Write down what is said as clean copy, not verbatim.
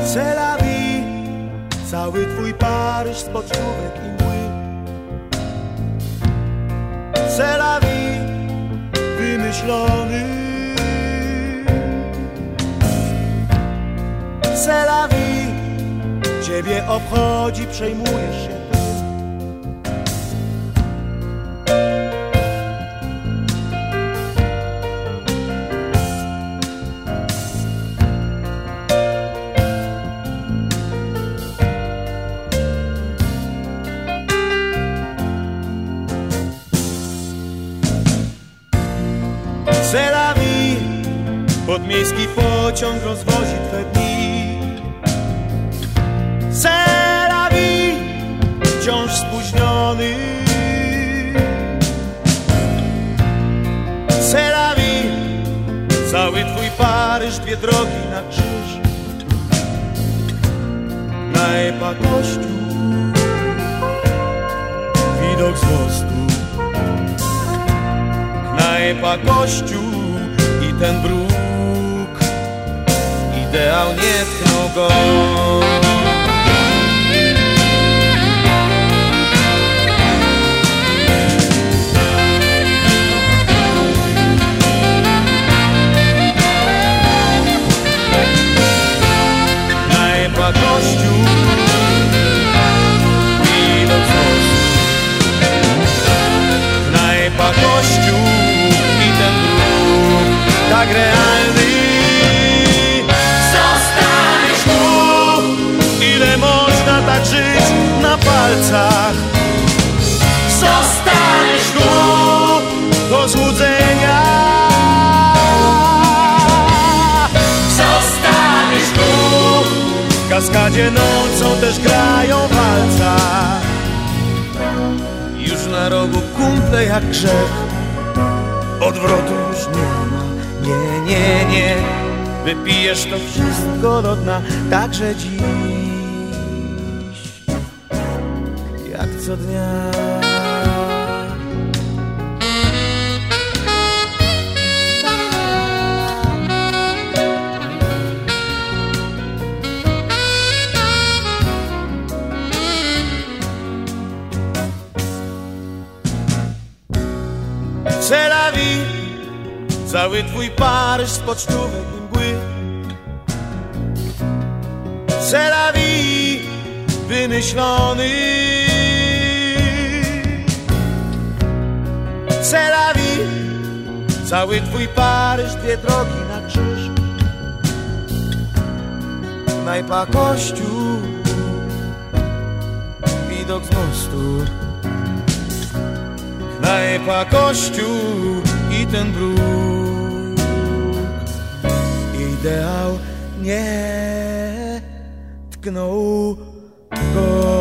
C'est la vie, cały twój Paryż z pocztówek i mgły. C'est la vie, wymyślony. C'est la vie, ciebie obchodzi, przejmujesz się. C'est la vie, podmiejski pociąg rozwozi twe dni. C'est la vie, wciąż spóźniony. C'est la vie, cały twój Paryż, dwie drogi na krzyż. Knajpa, kościół, widok z mostu. Knajpa, kościół i ten bruk, ideał nie tknął go. Knajpa, kościół, widok z mostu. Knajpa, kościół i ten bruk, tak realny. Zostaniesz tu, ile można tak żyć na palcach. Zostaniesz tu, do złudzenia. Zostaniesz tu, w kaskadzie nocą też grają walca. Już na rogu kumple jak grzech, odwrotu już nie ma. Nie, nie, nie, wypijesz to wszystko do dna, także dziś, jak co dnia. C'est la vie, cały twój Paryż z pocztówek i mgły. C'est la vie, wymyślony. C'est la vie, cały twój Paryż, dwie drogi na krzyż. Knajpa, kościół, widok z mostu. Knajpa, kościół i ten bruk, ideał nie tknął go.